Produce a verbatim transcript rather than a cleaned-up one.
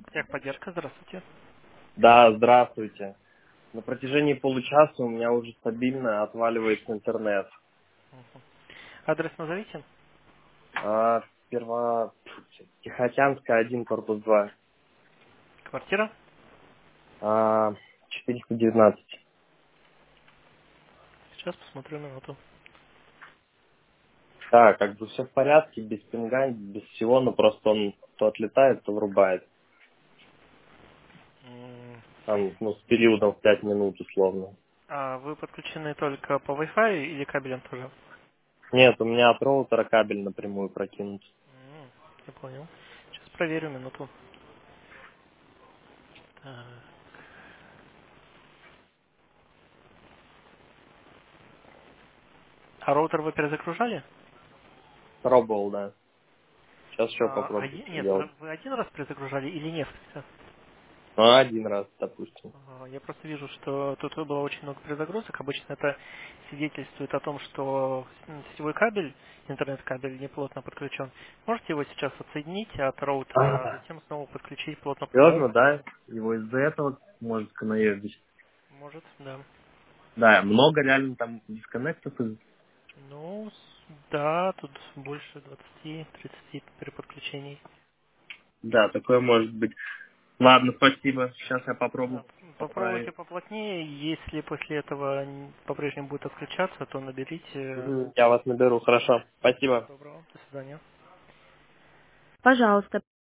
Техподдержка, здравствуйте. Да, здравствуйте. На протяжении получаса у меня уже стабильно отваливается интернет. Адрес назовите. А, сперва Тихоокеанская один, корпус два. Квартира. А, четыреста девятнадцать. Сейчас посмотрю минуту. Да, как бы все в порядке, без пинга, без всего, но просто он то отлетает, то врубает. М, Там, ну, с периодом в пять минут условно. А вы подключены только по Wi-Fi или кабелем тоже? Нет, у меня от роутера кабель напрямую прокинут. М, Я понял. Сейчас проверю минуту. Так. А роутер вы перезагружали? Пробовал, да. Сейчас еще А, попробую один- нет, вы, сделать. вы один раз перезагружали или несколько? Ну, один раз, допустим. Ага, Я просто вижу, что тут было очень много перезагрузок. Обычно это свидетельствует о том, что м, сетевой кабель, интернет-кабель неплотно подключен. Можете его сейчас отсоединить от роутера, а А, затем снова подключить плотно? серьезно, да? Его из-за этого может наездить. Может, да. Да, много реально там дисконнектов. из- Ну, с- да, тут больше двадцати-тридцати переподключений. Да, такое может быть. Ладно, спасибо. Сейчас я попробую Да, поправить. попробуйте поплотнее. Если после этого н- по-прежнему будет отключаться, то наберите. Мгм, я вас наберу, хорошо. Всего Спасибо. доброго. До свидания. Пожалуйста.